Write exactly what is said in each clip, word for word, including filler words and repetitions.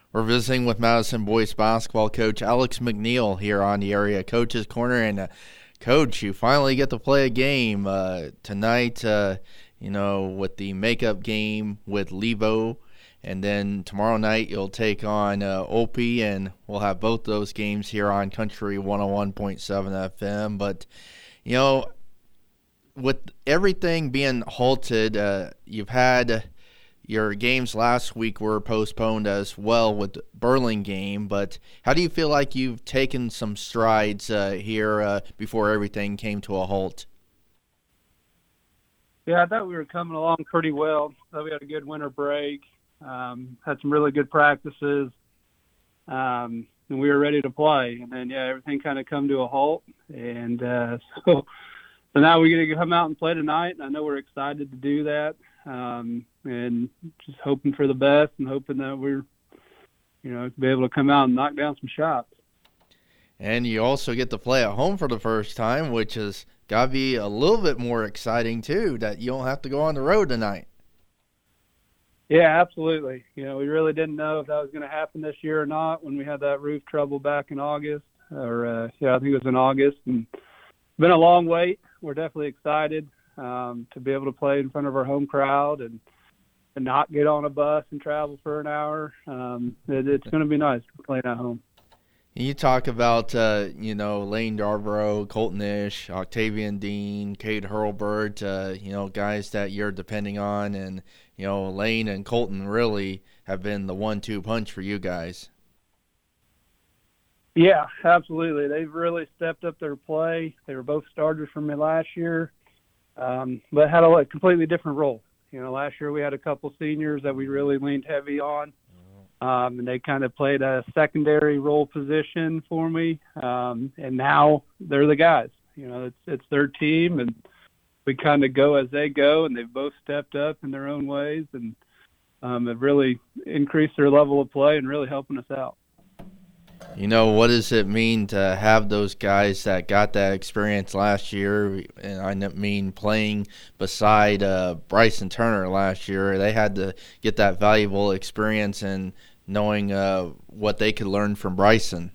We're visiting with Madison boys basketball coach Alex McNeil here on the Area Coaches Corner. And, uh, Coach, you finally get to play a game uh, tonight, uh, you know, with the makeup game with Levo. And then tomorrow night you'll take on uh, Opie, and we'll have both those games here on Country one oh one point seven F M. But, you know, with everything being halted, uh, you've had your games last week were postponed as well with Burlingame, but how do you feel like you've taken some strides uh, here uh, before everything came to a halt? Yeah, I thought we were coming along pretty well. I thought we had a good winter break, um, had some really good practices, um, and we were ready to play. And then, yeah, everything kind of come to a halt. And uh, so, so now we're going to come out and play tonight, and I know we're excited to do that. Um, and just hoping for the best and hoping that we're, you know, be able to come out and knock down some shots. And you also get to play at home for the first time, which has got to be a little bit more exciting, too, that you don't have to go on the road tonight. Yeah, absolutely. You know, we really didn't know if that was going to happen this year or not when we had that roof trouble back in August. Or, uh, yeah, I think it was in August. And it's been a long wait. We're definitely excited um, to be able to play in front of our home crowd and, and not get on a bus and travel for an hour. Um, it, it's going to be nice playing at home. You talk about, uh, you know, Lane Darborough, Colton Ish, Octavian Dean, Cade Hurlburt, uh, you know, guys that you're depending on. And, you know, Lane and Colton really have been the one two punch for you guys. Yeah, absolutely. They've really stepped up their play. They were both starters for me last year, um, but had a, a completely different role. You know, last year we had a couple seniors that we really leaned heavy on. Um, and they kind of played a secondary role position for me. Um, and now they're the guys. You know, it's it's their team, and we kind of go as they go, and they've both stepped up in their own ways and um, have really increased their level of play and really helping us out. You know, what does it mean to have those guys that got that experience last year? And I mean playing beside uh, Bryson Turner last year. They had to get that valuable experience and knowing uh, what they could learn from Bryson.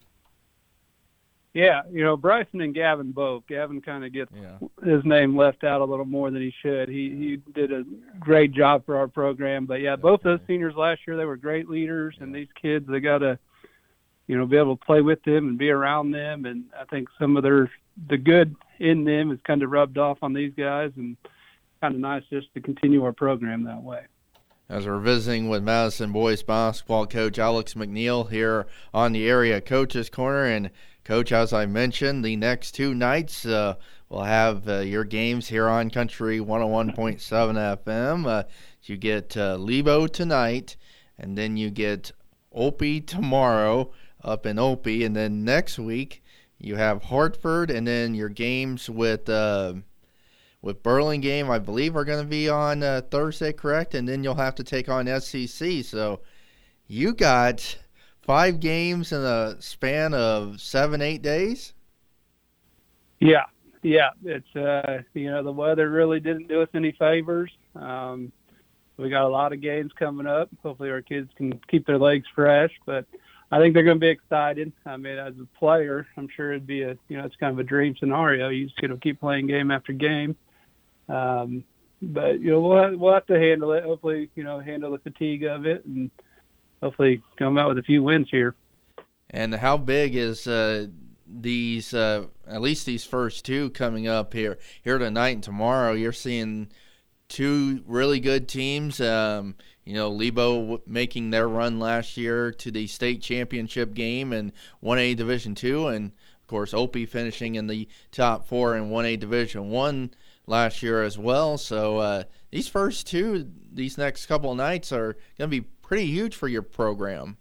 Yeah, you know, Bryson and Gavin both. Gavin kind of gets yeah. his name left out a little more than he should. He he did a great job for our program. But, yeah, both those seniors last year, they were great leaders. And these kids, they got to, you know, be able to play with them and be around them. And I think some of their the good in them is kind of rubbed off on these guys, and kind of nice just to continue our program that way. As we're visiting with Madison boys basketball coach Alex McNeil here on the Area Coaches Corner. And, Coach, as I mentioned, the next two nights uh, we'll have uh, your games here on Country one oh one point seven F M. Uh, you get uh, Levo tonight, and then you get Opie tomorrow up in Opie. And then next week you have Hartford, and then your games with uh, – with Burlingame, I believe, are going to be on uh, Thursday, correct? And then you'll have to take on S C C. So you got five games in a span of seven, eight days? Yeah, yeah. It's, uh, you know, the weather really didn't do us any favors. Um, we got a lot of games coming up. Hopefully our kids can keep their legs fresh. But I think they're going to be excited. I mean, as a player, I'm sure it'd be a, you know, it's kind of a dream scenario. You just got to keep playing game after game. Um, but, you know, we'll have, we'll have to handle it. Hopefully, you know, handle the fatigue of it and hopefully come out with a few wins here. And how big is uh, these, uh, at least these first two coming up here, here tonight and tomorrow? You're seeing two really good teams. Um, you know, Lebo making their run last year to the state championship game in one A Division two, and, of course, Opie finishing in the top four in one A Division one last year as well. So uh, these first two, these next couple of nights are going to be pretty huge for your program.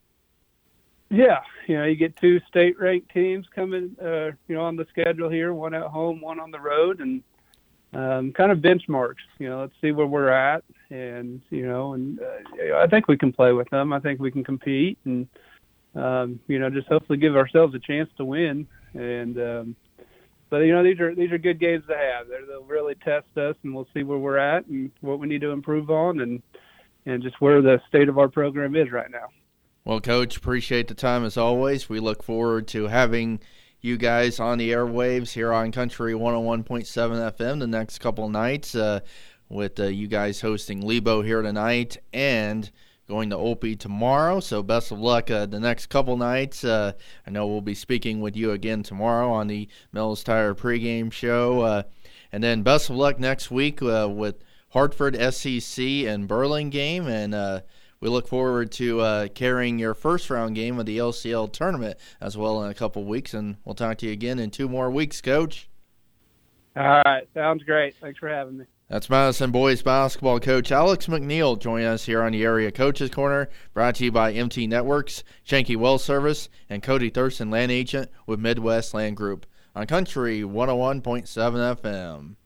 Yeah, you know, you get two state-ranked teams coming, uh, you know, on the schedule here, one at home, one on the road, and um, kind of benchmarks. You know, let's see where we're at, and you know, and uh, I think we can play with them. I think we can compete, and um, you know, just hopefully give ourselves a chance to win. And um, But, you know, these are these are good games to have. They're, they'll really test us, and we'll see where we're at and what we need to improve on and, and just where the state of our program is right now. Well, Coach, appreciate the time as always. We look forward to having you guys on the airwaves here on Country one oh one point seven F M the next couple nights, uh, with uh, you guys hosting Lebo here tonight and going to Opie tomorrow. So best of luck uh, the next couple nights. Uh, I know we'll be speaking with you again tomorrow on the Mills Tire pregame show. Uh, and then best of luck next week uh, with Hartford, S C C, and Burlingame. And uh, we look forward to uh, carrying your first round game of the L C L tournament as well in a couple weeks. And we'll talk to you again in two more weeks, Coach. All right. Sounds great. Thanks for having me. That's Madison boys basketball coach Alex McNeil joining us here on the Area Coaches Corner, brought to you by M T Networks, Shanky Well Service, and Cody Thurston, land agent with Midwest Land Group on Country one oh one point seven F M.